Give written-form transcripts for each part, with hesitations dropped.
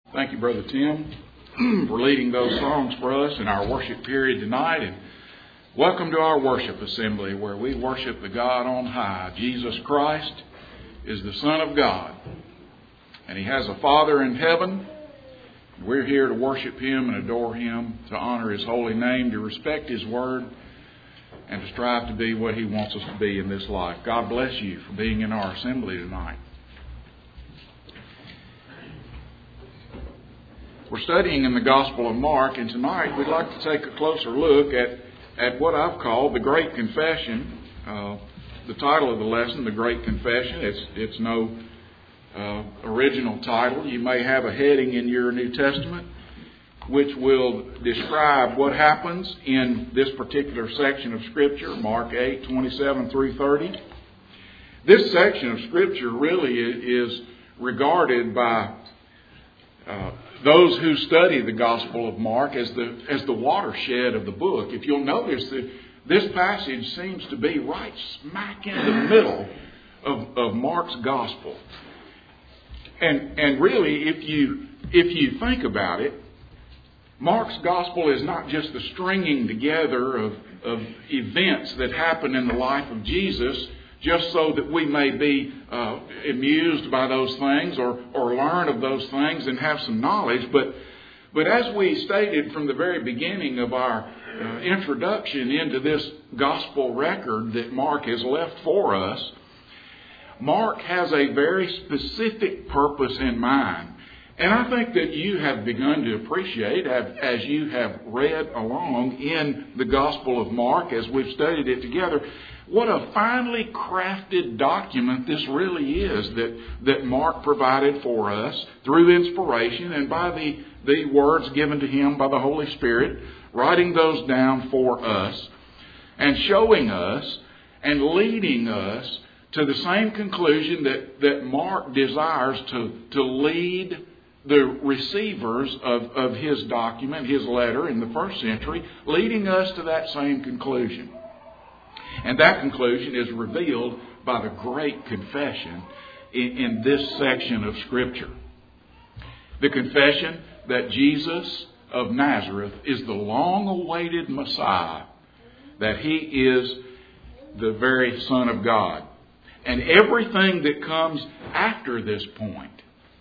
Thank you, Brother Tim, for leading those songs for us in our worship period tonight. And welcome to our worship assembly where we worship the God on high. Jesus Christ is the Son of God. And He has a Father in heaven. We're here to worship Him and adore Him, to honor His holy name, to respect His word, and to strive to be what He wants us to be in this life. God bless you for being in our assembly tonight. We're studying in the Gospel of Mark, and tonight we'd like to take a closer look at what I've called the Great Confession. The title of the lesson, The Great Confession, it's no original title. You may have a heading in your New Testament which will describe what happens in this particular section of Scripture, Mark 8, 27 through 30. This section of Scripture really is regarded by those who study the Gospel of Mark as the watershed of the book. If you'll notice that this passage seems to be right smack in the middle of Mark's Gospel. And really, if you think about it, Mark's Gospel is not just the stringing together of events that happen in the life of Jesus just so that we may be amused by those things or learn of those things and have some knowledge. But as we stated from the very beginning of our introduction into this gospel record that Mark has left for us, Mark has a very specific purpose in mind. And I think that you have begun to appreciate, as you have read along in the Gospel of Mark, as we've studied it together, what a finely crafted document this really is that Mark provided for us through inspiration and by the words given to him by the Holy Spirit, writing those down for us and showing us and leading us to the same conclusion that Mark desires to lead the receivers of his document, his letter in the first century, leading us to that same conclusion. And that conclusion is revealed by the Great Confession in this section of Scripture. The confession that Jesus of Nazareth is the long-awaited Messiah, that He is the very Son of God. And everything that comes after this point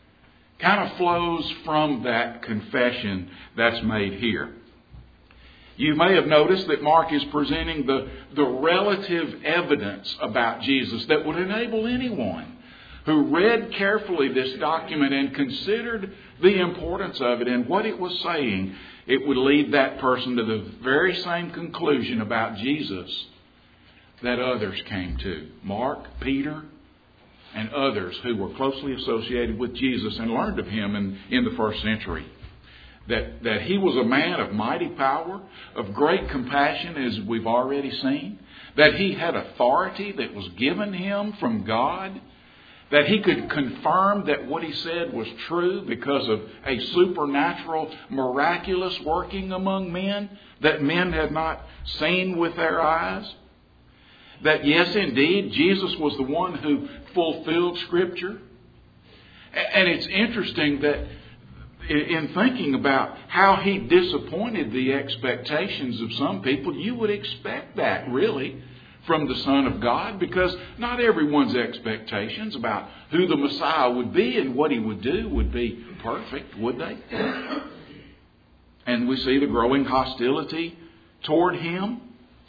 kind of flows from that confession that's made here. You may have noticed that Mark is presenting the relative evidence about Jesus that would enable anyone who read carefully this document and considered the importance of it and what it was saying, it would lead that person to the very same conclusion about Jesus that others came to. Mark, Peter, and others who were closely associated with Jesus and learned of Him in the first century. That He was a man of mighty power, of great compassion, as we've already seen. That He had authority that was given Him from God. That He could confirm that what He said was true because of a supernatural, miraculous working among men that men had not seen with their eyes. That yes, indeed, Jesus was the one who fulfilled Scripture. And it's interesting that in thinking about how He disappointed the expectations of some people, you would expect that really from the Son of God, because not everyone's expectations about who the Messiah would be and what He would do would be perfect, would they? And we see the growing hostility toward Him.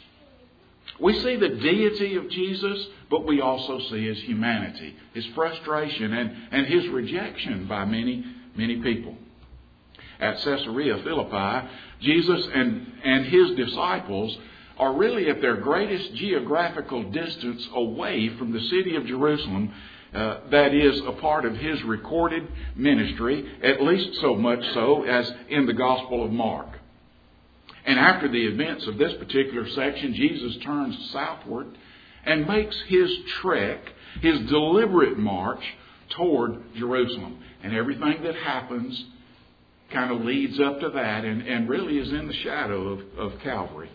We see the deity of Jesus, but we also see His humanity, His frustration, and His rejection by many, many people. At Caesarea Philippi, Jesus and His disciples are really at their greatest geographical distance away from the city of Jerusalem that is a part of His recorded ministry, at least so much so as in the Gospel of Mark. And after the events of this particular section, Jesus turns southward and makes His trek, His deliberate march toward Jerusalem. And everything that happens kind of leads up to that and really is in the shadow of Calvary.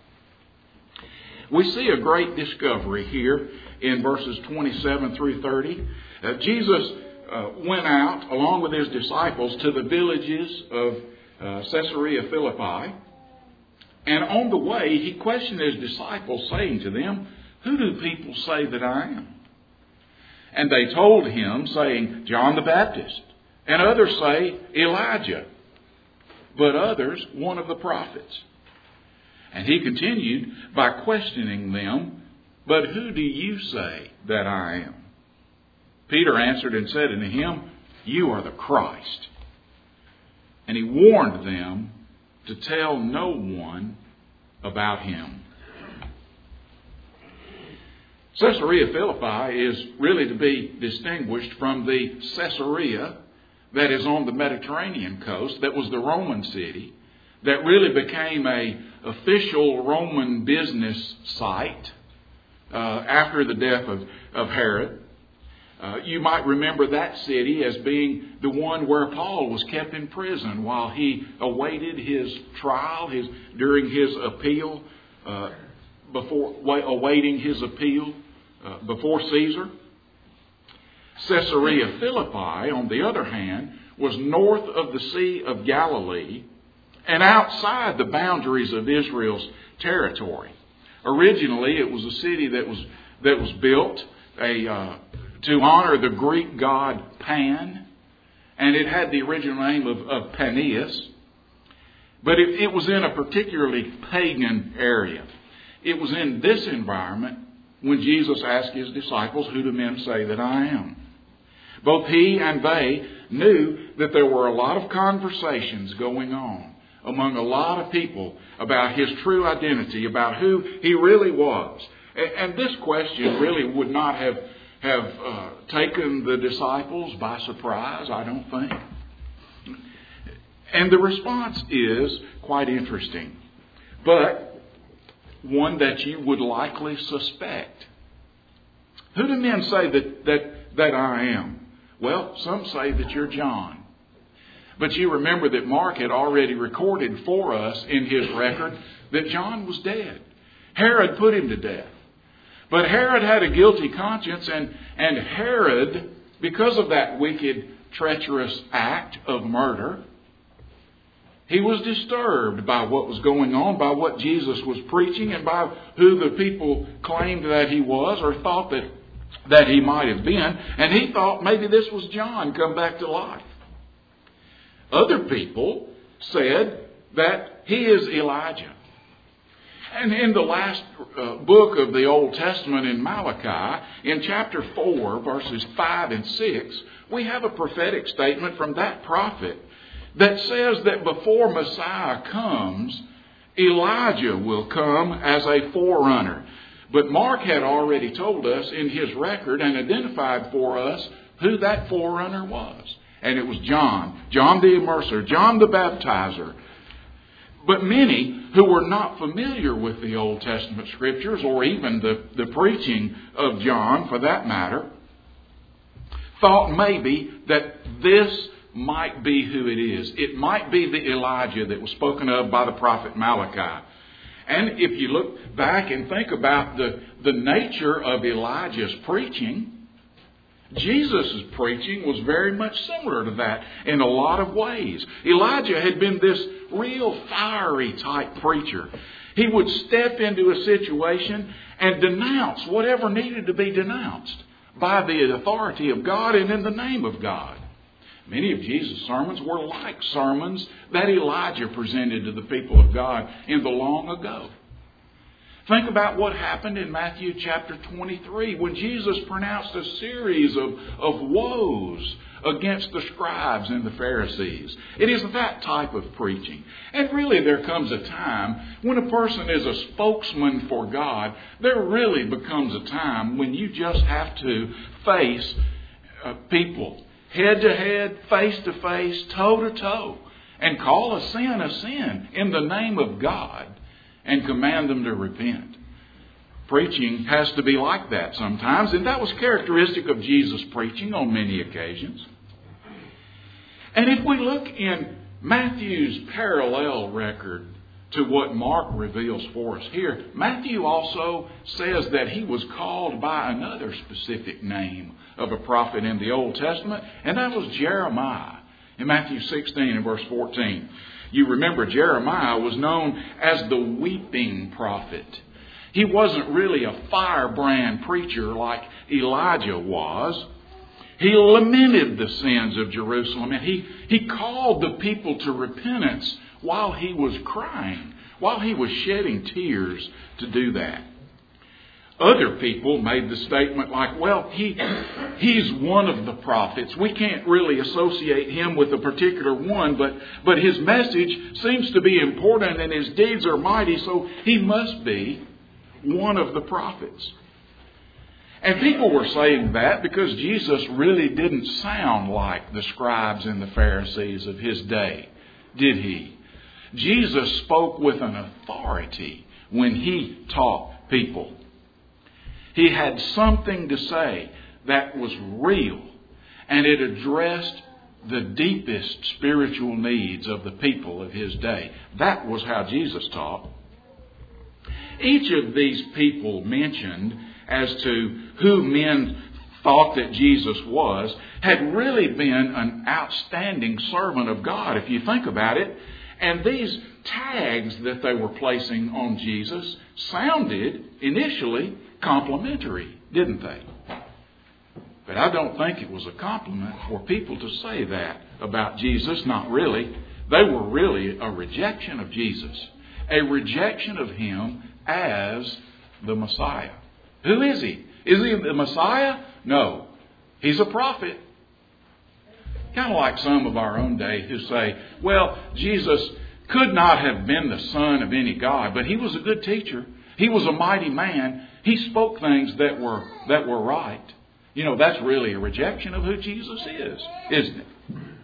We see a great discovery here in verses 27 through 30. Jesus went out along with his disciples to the villages of Caesarea Philippi. And on the way, he questioned his disciples, saying to them, "Who do people say that I am?" And they told him, saying, "John the Baptist. And others say, Elijah. But others, one of the prophets." And he continued by questioning them, "But who do you say that I am?" Peter answered and said unto him, "You are the Christ." And he warned them to tell no one about him. Caesarea Philippi is really to be distinguished from the Caesarea that is on the Mediterranean coast, that was the Roman city, that really became an official Roman business site after the death of Herod. You might remember that city as being the one where Paul was kept in prison while he awaited his trial, during his appeal, awaiting his appeal before Caesar. Caesarea Philippi, on the other hand, was north of the Sea of Galilee and outside the boundaries of Israel's territory. Originally, it was a city that was built to honor the Greek god Pan, and it had the original name of Paneas. But it was in a particularly pagan area. It was in this environment when Jesus asked his disciples, "Who do men say that I am?" Both he and they knew that there were a lot of conversations going on among a lot of people about his true identity, about who he really was. And this question really would not have taken the disciples by surprise, I don't think. And the response is quite interesting, but one that you would likely suspect. Who do men say that I am? Well, some say that you're John. But you remember that Mark had already recorded for us in his record that John was dead. Herod put him to death. But Herod had a guilty conscience, and Herod, because of that wicked, treacherous act of murder, he was disturbed by what was going on, by what Jesus was preaching, and by who the people claimed that he was or thought that he might have been. And he thought maybe this was John come back to life. Other people said that he is Elijah. And in the last book of the Old Testament, in Malachi, in chapter 4, verses 5 and 6, we have a prophetic statement from that prophet that says that before Messiah comes, Elijah will come as a forerunner. But Mark had already told us in his record and identified for us who that forerunner was. And it was John the Immerser, John the Baptizer. But many who were not familiar with the Old Testament Scriptures, or even the preaching of John for that matter, thought maybe that this might be who it is. It might be the Elijah that was spoken of by the prophet Malachi. And if you look back and think about the nature of Elijah's preaching, Jesus' preaching was very much similar to that in a lot of ways. Elijah had been this real fiery type preacher. He would step into a situation and denounce whatever needed to be denounced by the authority of God and in the name of God. Many of Jesus' sermons were like sermons that Elijah presented to the people of God in the long ago. Think about what happened in Matthew chapter 23 when Jesus pronounced a series of woes against the scribes and the Pharisees. It is that type of preaching. And really there comes a time when a person is a spokesman for God, there really becomes a time when you just have to face people head to head, face to face, toe to toe, and call a sin in the name of God and command them to repent. Preaching has to be like that sometimes, and that was characteristic of Jesus' preaching on many occasions. And if we look in Matthew's parallel record to what Mark reveals for us here, Matthew also says that he was called by another specific name of a prophet in the Old Testament, and that was Jeremiah. In Matthew 16 and verse 14, you remember Jeremiah was known as the weeping prophet. He wasn't really a firebrand preacher like Elijah was. He lamented the sins of Jerusalem, and he called the people to repentance while he was crying, while he was shedding tears to do that. Other people made the statement like, well, he's one of the prophets. We can't really associate him with a particular one, but his message seems to be important and his deeds are mighty, so he must be one of the prophets. And people were saying that because Jesus really didn't sound like the scribes and the Pharisees of his day, did he? Jesus spoke with an authority when he taught people. He had something to say that was real, and it addressed the deepest spiritual needs of the people of his day. That was how Jesus taught. Each of these people mentioned as to who men thought that Jesus was had really been an outstanding servant of God, if you think about it. And these tags that they were placing on Jesus sounded initially complimentary, didn't they? But I don't think it was a compliment for people to say that about Jesus. Not really. They were really a rejection of Jesus. A rejection of him as the Messiah. Who is he? Is he the Messiah? No. He's a prophet. Kind of like some of our own day who say, well, Jesus could not have been the son of any God, but he was a good teacher. He was a mighty man. He spoke things that were right. You know, that's really a rejection of who Jesus is, isn't it?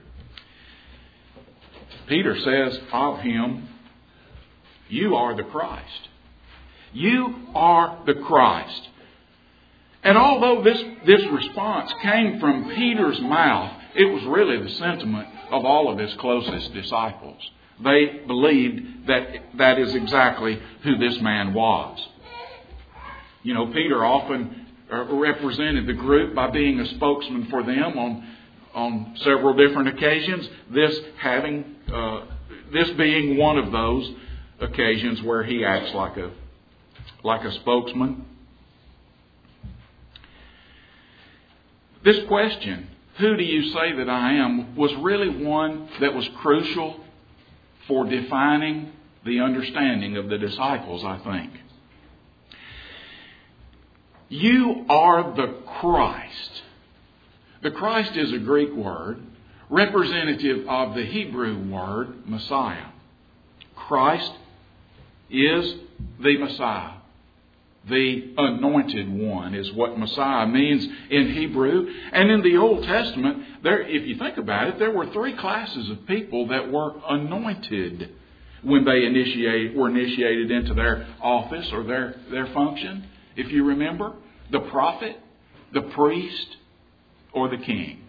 Peter says of him, you are the Christ. You are the Christ. And although this response came from Peter's mouth, it was really the sentiment of all of his closest disciples. They believed that is exactly who this man was. You know, Peter often represented the group by being a spokesman for them on several different occasions. This being one of those occasions where he acts like a spokesman. This question, who do you say that I am, was really one that was crucial for defining the understanding of the disciples, I think. You are the Christ. The Christ is a Greek word, representative of the Hebrew word Messiah. Christ is the Messiah. The anointed one is what Messiah means in Hebrew. And in the Old Testament, if you think about it, there were three classes of people that were anointed when they were initiated into their office or their function. If you remember, the prophet, the priest, or the king.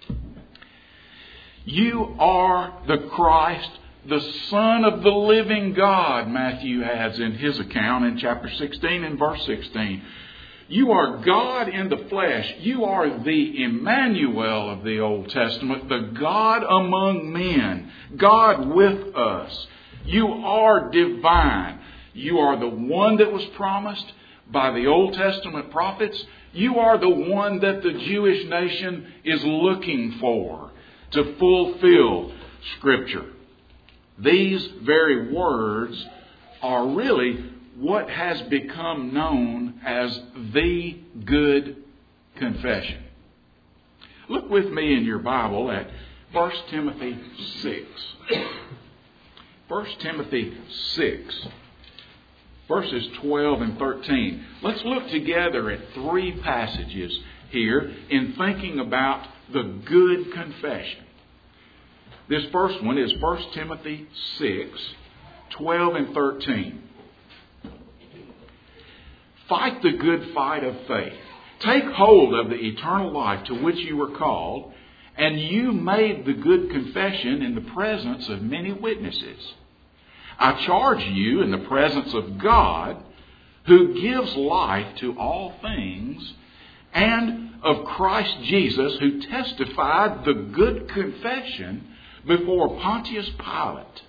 You are the Christ, the Son of the living God, Matthew adds in his account in chapter 16 and verse 16. You are God in the flesh. You are the Emmanuel of the Old Testament, the God among men, God with us. You are divine. You are the one that was promised by the Old Testament prophets. You are the one that the Jewish nation is looking for to fulfill Scripture. These very words are really what has become known as the Good Confession. Look with me in your Bible at 1 Timothy 6. 1 Timothy 6, verses 12 and 13. Let's look together at three passages here in thinking about the Good Confession. This first one is 1 Timothy 6, 12 and 13. Fight the good fight of faith. Take hold of the eternal life to which you were called, and you made the good confession in the presence of many witnesses. I charge you in the presence of God, who gives life to all things, and of Christ Jesus, who testified the good confession before Pontius Pilate.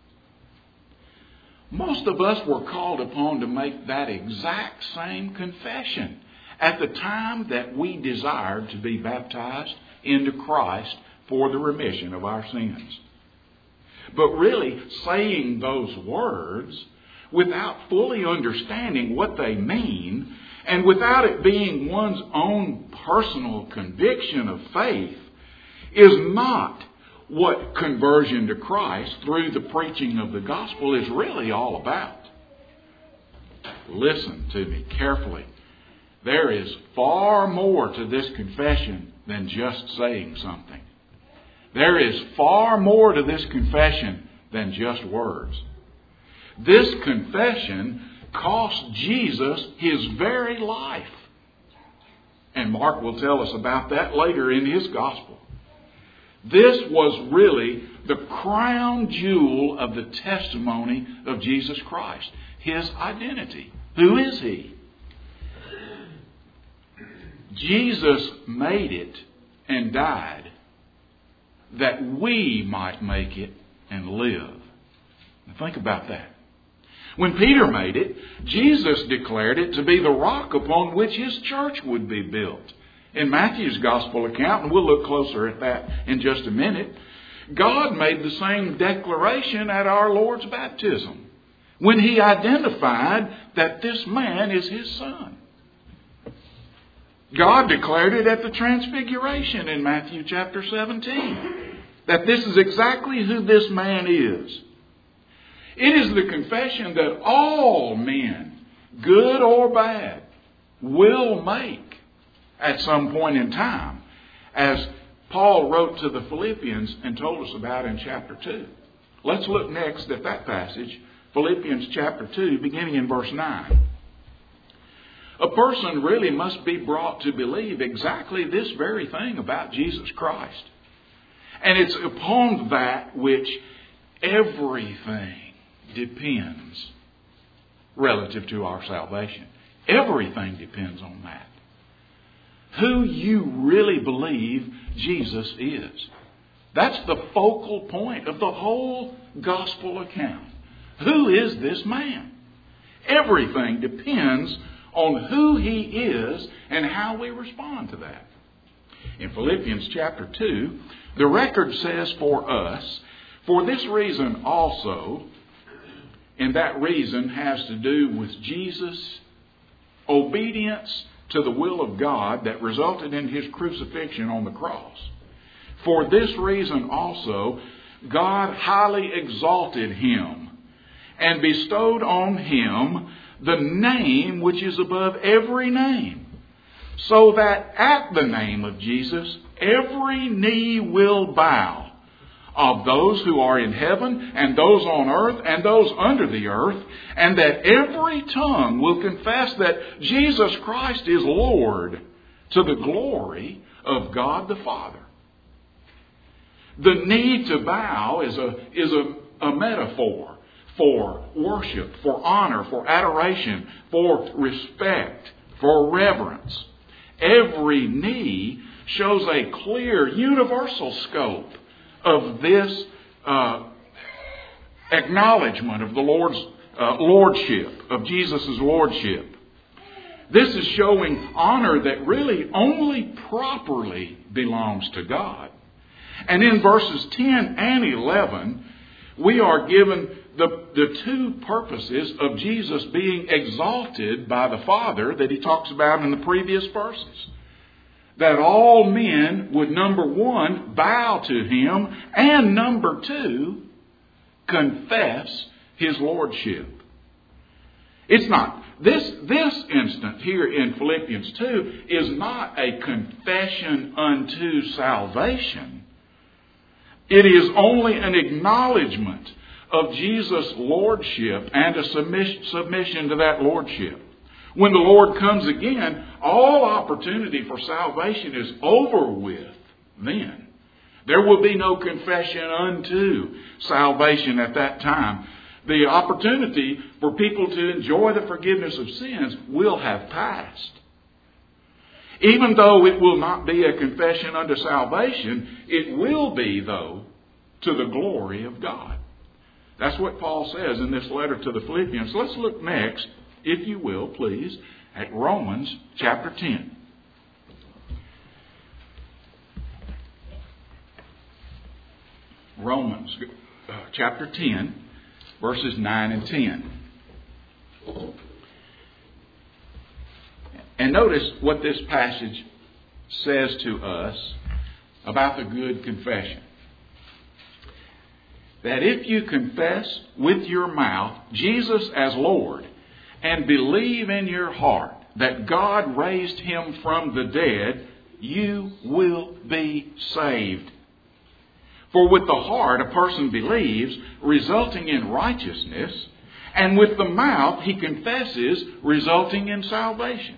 Most of us were called upon to make that exact same confession at the time that we desired to be baptized into Christ for the remission of our sins. But really, saying those words without fully understanding what they mean, and without it being one's own personal conviction of faith, is not what conversion to Christ through the preaching of the gospel is really all about. Listen to me carefully. There is far more to this confession than just saying something. There is far more to this confession than just words. This confession cost Jesus His very life. And Mark will tell us about that later in his gospel. This was really the crown jewel of the testimony of Jesus Christ. His identity. Who is He? Jesus made it and died that we might make it and live. Now think about that. When Peter made it, Jesus declared it to be the rock upon which His church would be built. In Matthew's gospel account, and we'll look closer at that in just a minute, God made the same declaration at our Lord's baptism when He identified that this man is His Son. God declared it at the Transfiguration in Matthew chapter 17, that this is exactly who this man is. It is the confession that all men, good or bad, will make at some point in time, as Paul wrote to the Philippians and told us about in chapter 2. Let's look next at that passage, Philippians chapter 2, beginning in verse 9. A person really must be brought to believe exactly this very thing about Jesus Christ. And it's upon that which everything depends relative to our salvation. Everything depends on that. Who you really believe Jesus is. That's the focal point of the whole gospel account. Who is this man? Everything depends on who He is and how we respond to that. In Philippians chapter 2, the record says for us, for this reason also, and that reason has to do with Jesus' obedience to the will of God that resulted in His crucifixion on the cross. For this reason also, God highly exalted Him and bestowed on Him the name which is above every name, so that at the name of Jesus every knee will bow, of those who are in heaven and those on earth and those under the earth, and that every tongue will confess that Jesus Christ is Lord, to the glory of God the Father. The need to bow is a metaphor for worship, for honor, for adoration, for respect, for reverence. Every knee shows a clear universal scope of this acknowledgement of the Lord's lordship, of Jesus' lordship. This is showing honor that really only properly belongs to God. And in verses 10 and 11, we are given the two purposes of Jesus being exalted by the Father that He talks about in the previous verses. That all men would, number one, bow to Him, and number two, confess His lordship. It's not, this instant here in Philippians 2 is not a confession unto salvation. It is only an acknowledgement of Jesus' lordship and a submission to that lordship. When the Lord comes again, all opportunity for salvation is over with then. There will be no confession unto salvation at that time. The opportunity for people to enjoy the forgiveness of sins will have passed. Even though it will not be a confession unto salvation, it will be, though, to the glory of God. That's what Paul says in this letter to the Philippians. Let's look next, if you will, please, at Romans chapter 10. Romans chapter 10, verses 9 and 10. And notice what this passage says to us about the good confession. That if you confess with your mouth Jesus as Lord and believe in your heart that God raised Him from the dead, you will be saved. For with the heart a person believes, resulting in righteousness, and with the mouth he confesses, resulting in salvation.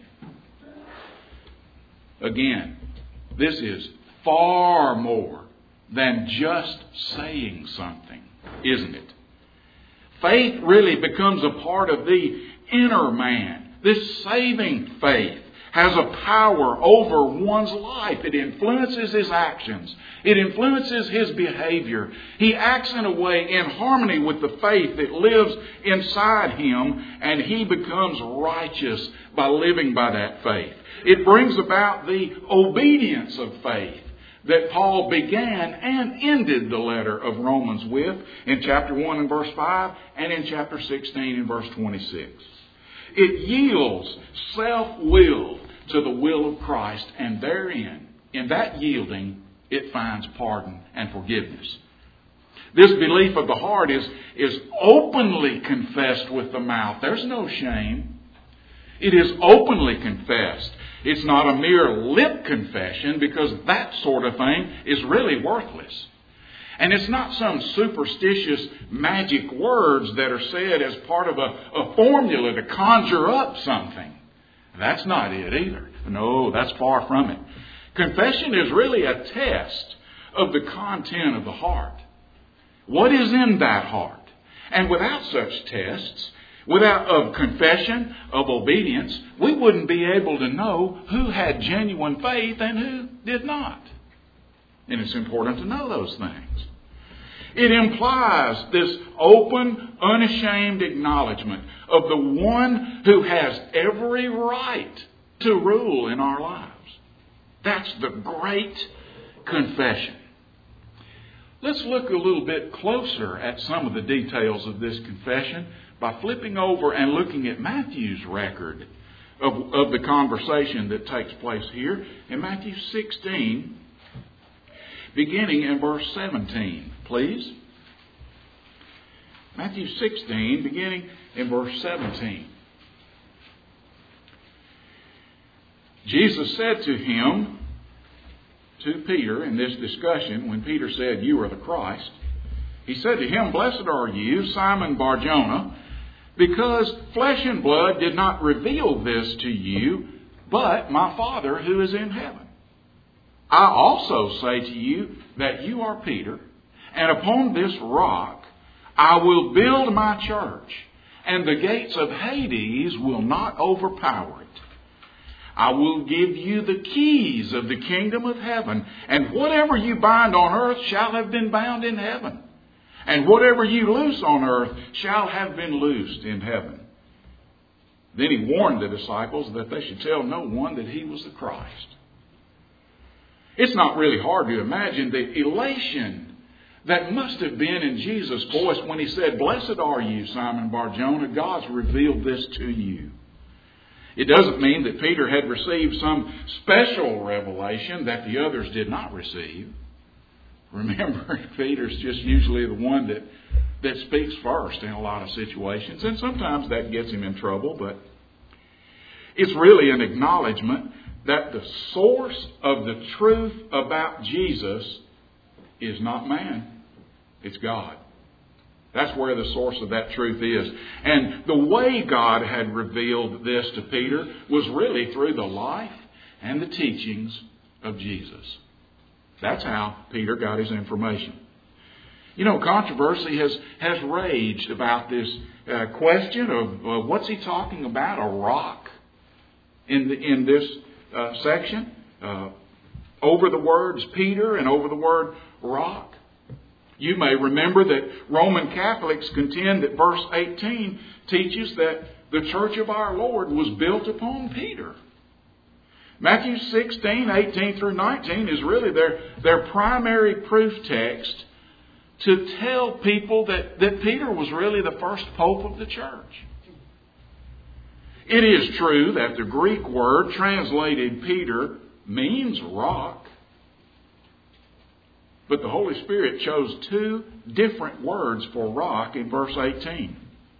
Again, this is far more than just saying something, isn't it? Faith really becomes a part of the inner man. This saving faith has a power over one's life. It influences his actions. It influences his behavior. He acts in a way in harmony with the faith that lives inside him, and he becomes righteous by living by that faith. It brings about the obedience of faith that Paul began and ended the letter of Romans with in chapter 1 and verse 5 and in chapter 16 and verse 26. It yields self-will to the will of Christ, and therein, in that yielding, it finds pardon and forgiveness. This belief of the heart is openly confessed with the mouth. There's no shame. It is openly confessed. It's not a mere lip confession, because that sort of thing is really worthless. And it's not some superstitious magic words that are said as part of a formula to conjure up something. That's not it either. No, that's far from it. Confession is really a test of the content of the heart. What is in that heart? And without such tests, of confession, of obedience, we wouldn't be able to know who had genuine faith and who did not. And it's important to know those things. It implies this open, unashamed acknowledgement of the one who has every right to rule in our lives. That's the great confession. Let's look a little bit closer at some of the details of this confession by flipping over and looking at Matthew's record of the conversation that takes place here in Matthew 16, beginning in verse 17, please. Matthew 16, beginning in verse 17. Jesus said to him, to Peter in this discussion, when Peter said, "You are the Christ," he said to him, "Blessed are you, Simon Bar-Jonah, because flesh and blood did not reveal this to you, but my Father who is in heaven. I also say to you that you are Peter, and upon this rock I will build my church, and the gates of Hades will not overpower it. I will give you the keys of the kingdom of heaven, and whatever you bind on earth shall have been bound in heaven, and whatever you loose on earth shall have been loosed in heaven." Then he warned the disciples that they should tell no one that he was the Christ. It's not really hard to imagine the elation that must have been in Jesus' voice when he said, "Blessed are you, Simon Bar-Jonah, God's revealed this to you." It doesn't mean that Peter had received some special revelation that the others did not receive. Remember, Peter's just usually the one that speaks first in a lot of situations, and sometimes that gets him in trouble, but it's really an acknowledgement that the source of the truth about Jesus is not man, it's God. That's where the source of that truth is. And the way God had revealed this to Peter was really through the life and the teachings of Jesus. That's how Peter got his information. You know, controversy has raged about this question of what's he talking about, a rock, in this section, over the words Peter and over the word rock. You may remember that Roman Catholics contend that verse 18 teaches that the church of our Lord was built upon Peter. Matthew 16, 18 through 19 is really their primary proof text to tell people that Peter was really the first pope of the church. It is true that the Greek word translated Peter means rock. But the Holy Spirit chose two different words for rock in verse 18.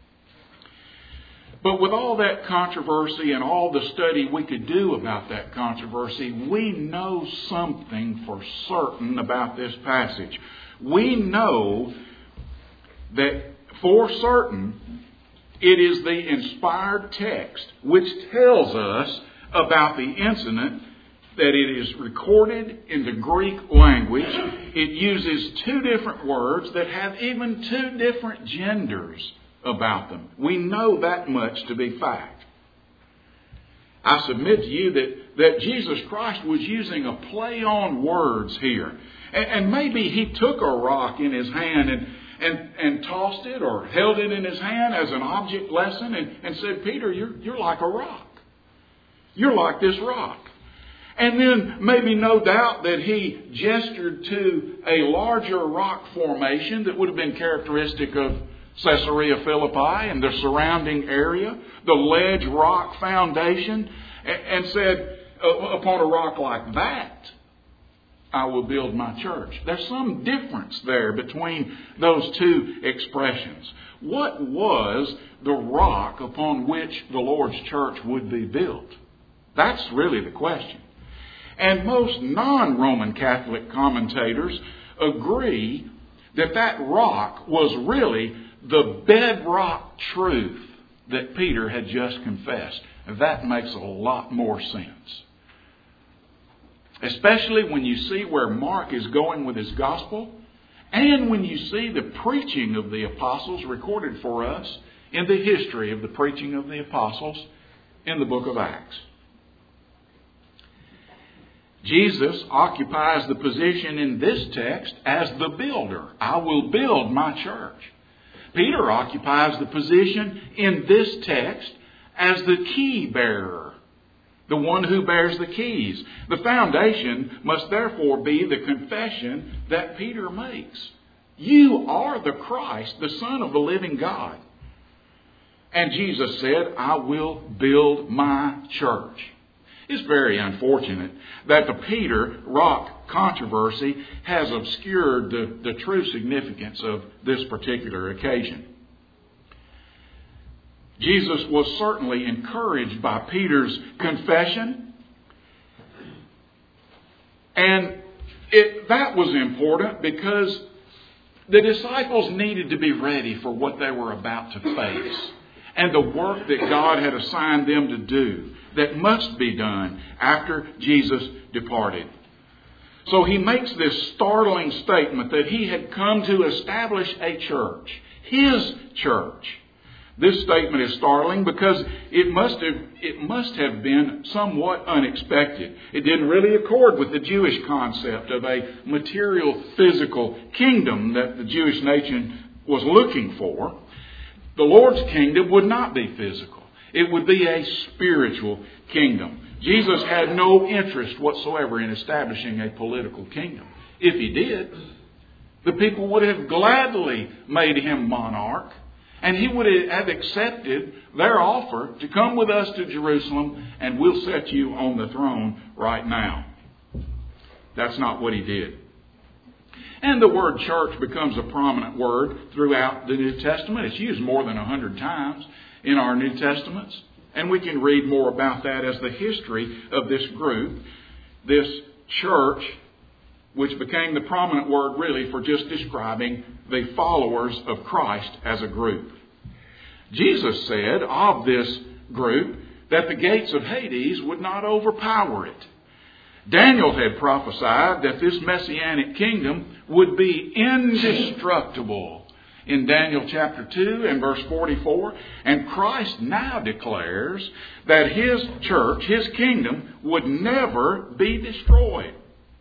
But with all that controversy and all the study we could do about that controversy, we know something for certain about this passage. We know that for certain it is the inspired text which tells us about the incident, that it is recorded in the Greek language. It uses two different words that have even two different genders about them. We know that much to be fact. I submit to you that Jesus Christ was using a play on words here. And maybe he took a rock in his hand and tossed it or held it in his hand as an object lesson and said, Peter, you're like a rock. You're like this rock. And then maybe no doubt that he gestured to a larger rock formation that would have been characteristic of Caesarea Philippi and the surrounding area, the ledge rock foundation, and said, upon a rock like that, I will build my church. There's some difference there between those two expressions. What was the rock upon which the Lord's church would be built? That's really the question. And most non-Roman Catholic commentators agree that rock was really the bedrock truth that Peter had just confessed. That makes a lot more sense. Especially when you see where Mark is going with his gospel, and when you see the preaching of the apostles recorded for us in the history of the preaching of the apostles in the book of Acts. Jesus occupies the position in this text as the builder. I will build my church. Peter occupies the position in this text as the key bearer, the one who bears the keys. The foundation must therefore be the confession that Peter makes. You are the Christ, the Son of the living God. And Jesus said, I will build my church. It's very unfortunate that the Peter rock controversy has obscured the true significance of this particular occasion. Jesus was certainly encouraged by Peter's confession. And that was important because the disciples needed to be ready for what they were about to face and the work that God had assigned them to do that must be done after Jesus departed. So he makes this startling statement that he had come to establish a church, his church. This statement is startling because it must have been somewhat unexpected. It didn't really accord with the Jewish concept of a material, physical kingdom that the Jewish nation was looking for. The Lord's kingdom would not be physical. It would be a spiritual kingdom. Jesus had no interest whatsoever in establishing a political kingdom. If he did, the people would have gladly made him monarch, and he would have accepted their offer to come with us to Jerusalem and we'll set you on the throne right now. That's not what he did. And the word church becomes a prominent word throughout the New Testament. It's used more than 100 times in our New Testaments. And we can read more about that as the history of this group, this church, which became the prominent word really for just describing the followers of Christ as a group. Jesus said of this group that the gates of Hades would not overpower it. Daniel had prophesied that this messianic kingdom would be indestructible in Daniel chapter 2 and verse 44. And Christ now declares that His church, His kingdom, would never be destroyed.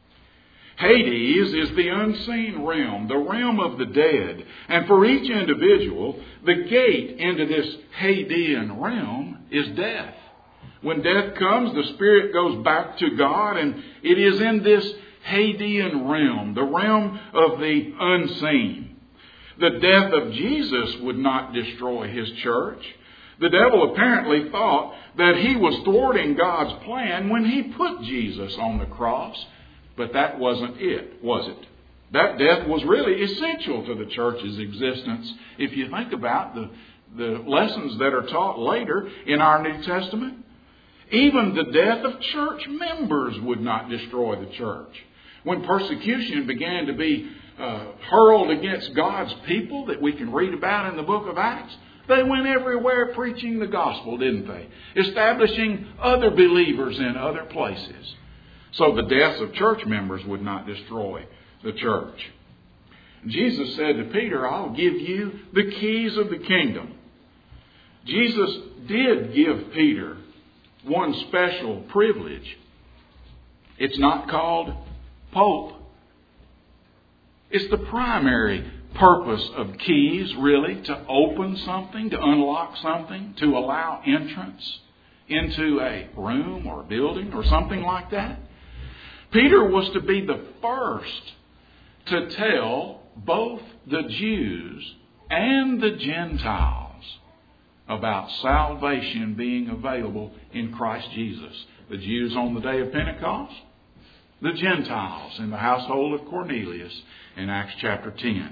Hades is the unseen realm, the realm of the dead. And for each individual, the gate into this Hadean realm is death. When death comes, the spirit goes back to God, and it is in this Hadean realm, the realm of the unseen. The death of Jesus would not destroy His church. The devil apparently thought that he was thwarting God's plan when he put Jesus on the cross. But that wasn't it, was it? That death was really essential to the church's existence. If you think about the lessons that are taught later in our New Testament, even the death of church members would not destroy the church. When persecution began to be hurled against God's people that we can read about in the book of Acts, they went everywhere preaching the gospel, didn't they? Establishing other believers in other places. So the deaths of church members would not destroy the church. Jesus said to Peter, I'll give you the keys of the kingdom. Jesus did give Peter one special privilege. It's not called Pope. It's the primary purpose of keys, really, to open something, to unlock something, to allow entrance into a room or a building or something like that. Peter was to be the first to tell both the Jews and the Gentiles about salvation being available in Christ Jesus. The Jews on the day of Pentecost, the Gentiles in the household of Cornelius in Acts chapter 10.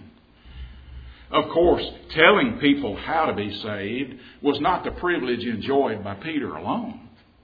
Of course, telling people how to be saved was not the privilege enjoyed by Peter alone.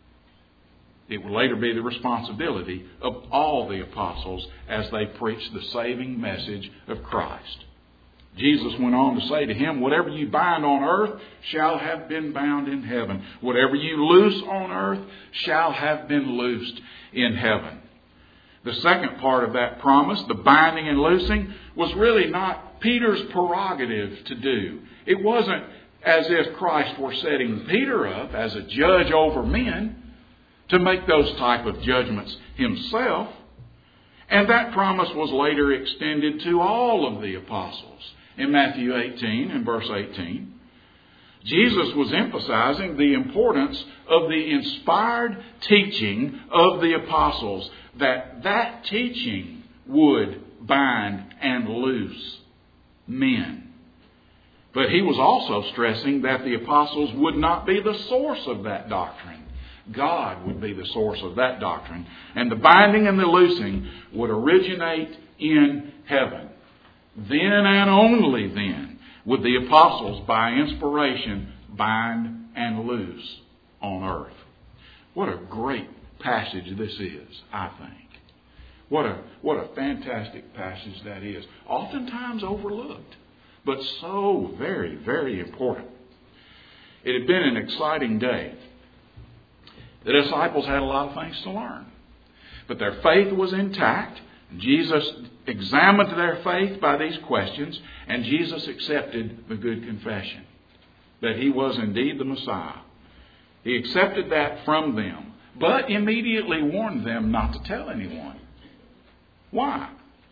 It would later be the responsibility of all the apostles as they preached the saving message of Christ. Jesus went on to say to him, whatever you bind on earth shall have been bound in heaven. Whatever you loose on earth shall have been loosed in heaven. The second part of that promise, the binding and loosing, was really not Peter's prerogative to do. It wasn't as if Christ were setting Peter up as a judge over men to make those type of judgments himself. And that promise was later extended to all of the apostles. In Matthew 18 and verse 18, Jesus was emphasizing the importance of the inspired teaching of the apostles, that teaching would bind and loose men. But he was also stressing that the apostles would not be the source of that doctrine. God would be the source of that doctrine. And the binding and the loosing would originate in heaven. Then and only then would the apostles, by inspiration, bind and loose on earth. What a great passage this is, I think. What a fantastic passage that is. Oftentimes overlooked, but so very, very important. It had been an exciting day. The disciples had a lot of things to learn. But their faith was intact. Jesus examined their faith by these questions, and Jesus accepted the good confession that He was indeed the Messiah. He accepted that from them, but immediately warned them not to tell anyone. Why?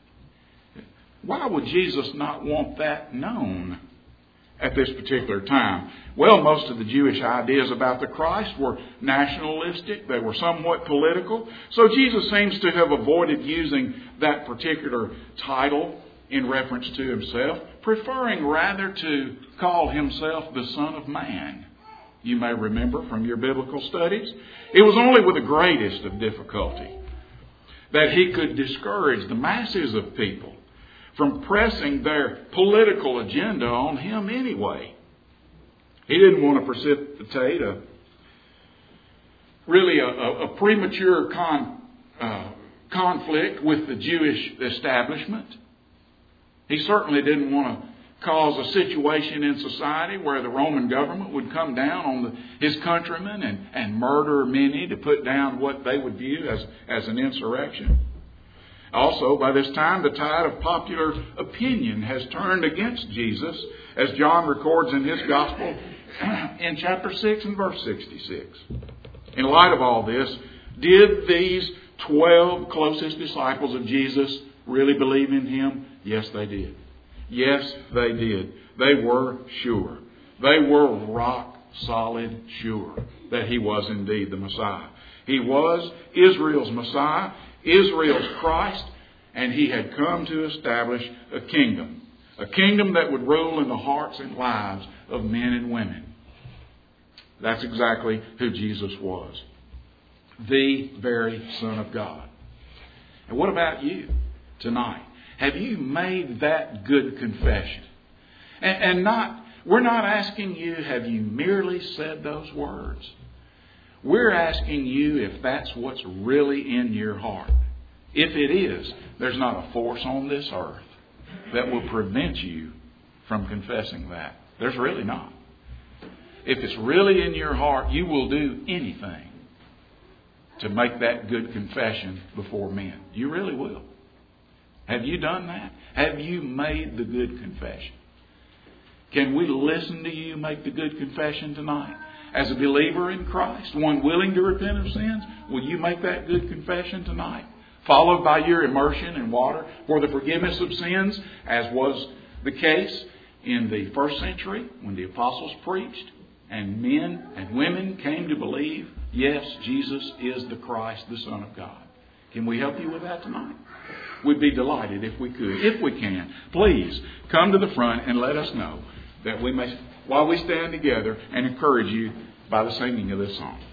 Why would Jesus not want that known at this particular time? Well, most of the Jewish ideas about the Christ were nationalistic. They were somewhat political. So Jesus seems to have avoided using that particular title in reference to Himself, preferring rather to call Himself the Son of Man. You may remember from your biblical studies. It was only with the greatest of difficulty that He could discourage the masses of people from pressing their political agenda on Him anyway. He didn't want to precipitate a premature conflict with the Jewish establishment. He certainly didn't want to cause a situation in society where the Roman government would come down on his countrymen and murder many to put down what they would view as an insurrection. Also, by this time, the tide of popular opinion has turned against Jesus, as John records in his Gospel in chapter 6 and verse 66. In light of all this, did these 12 closest disciples of Jesus really believe in Him? Yes, they did. Yes, they did. They were sure. They were rock solid sure that He was indeed the Messiah. He was Israel's Messiah, Israel's Christ, and He had come to establish a kingdom that would rule in the hearts and lives of men and women. That's exactly who Jesus was. The very Son of God. And what about you tonight? Have you made that good confession? We're not asking you, have you merely said those words? We're asking you if that's what's really in your heart. If it is, there's not a force on this earth that will prevent you from confessing that. There's really not. If it's really in your heart, you will do anything to make that good confession before men. You really will. Have you done that? Have you made the good confession? Can we listen to you make the good confession tonight? As a believer in Christ, one willing to repent of sins, will you make that good confession tonight? Followed by your immersion in water for the forgiveness of sins, as was the case in the first century when the apostles preached and men and women came to believe, yes, Jesus is the Christ, the Son of God. Can we help you with that tonight? We'd be delighted if we could. If we can, please come to the front and let us know that we may, while we stand together, and encourage you by the singing of this song.